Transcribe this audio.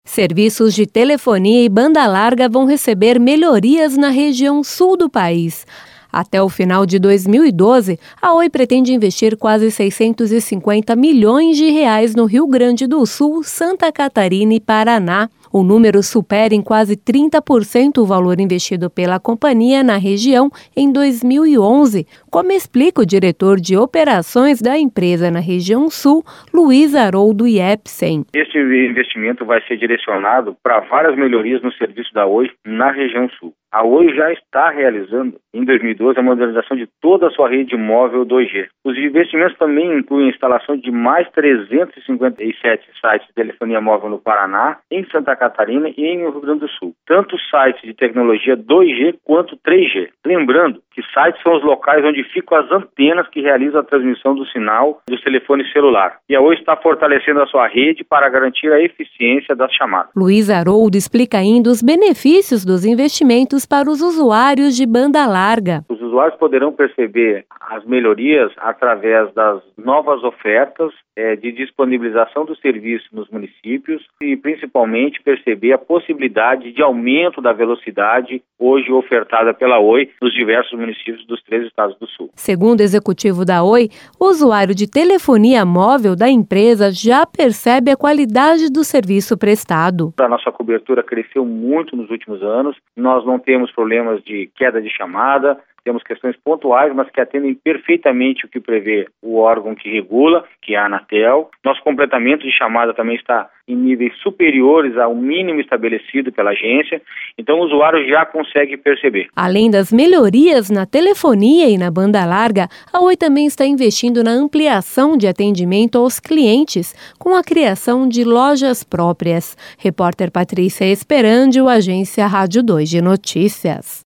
Serviços de telefonia e banda larga vão receber melhorias na região sul do país. Até o final de 2012, a Oi pretende investir quase 650 milhões de reais no Rio Grande do Sul, Santa Catarina e Paraná. O número supera em quase 30% o valor investido pela companhia na região em 2011, como explica o diretor de operações da empresa na região sul, Luiz Haroldo Jepsen. Este investimento vai ser direcionado para várias melhorias no serviço da Oi na região sul. A Oi já está realizando, em 2012, a modernização de toda a sua rede móvel 2G. Os investimentos também incluem a instalação de mais 357 sites de telefonia móvel no Paraná, em Santa Catarina e em Rio Grande do Sul. Tanto sites de tecnologia 2G quanto 3G. Lembrando que sites são os locais onde ficam as antenas que realizam a transmissão do sinal dos telefones celular. E a Oi está fortalecendo a sua rede para garantir a eficiência das chamadas. Luiz Haroldo explica ainda os benefícios dos investimentos para os usuários de banda larga. Os usuários poderão perceber as melhorias através das novas ofertas de disponibilização do serviço nos municípios e principalmente perceber a possibilidade de aumento da velocidade hoje ofertada pela Oi nos diversos municípios dos 3 estados do Sul. Segundo o executivo da Oi, o usuário de telefonia móvel da empresa já percebe a qualidade do serviço prestado. A nossa cobertura cresceu muito nos últimos anos, nós não temos problemas de queda de chamada, temos questões pontuais, mas que atendem perfeitamente o que prevê o órgão que regula, que é a Anatel. Nosso completamento de chamada também está em níveis superiores ao mínimo estabelecido pela agência, então o usuário já consegue perceber. Além das melhorias na telefonia e na banda larga, a Oi também está investindo na ampliação de atendimento aos clientes, com a criação de lojas próprias. Repórter Patrícia Esperandio, Agência Rádio 2 de Notícias.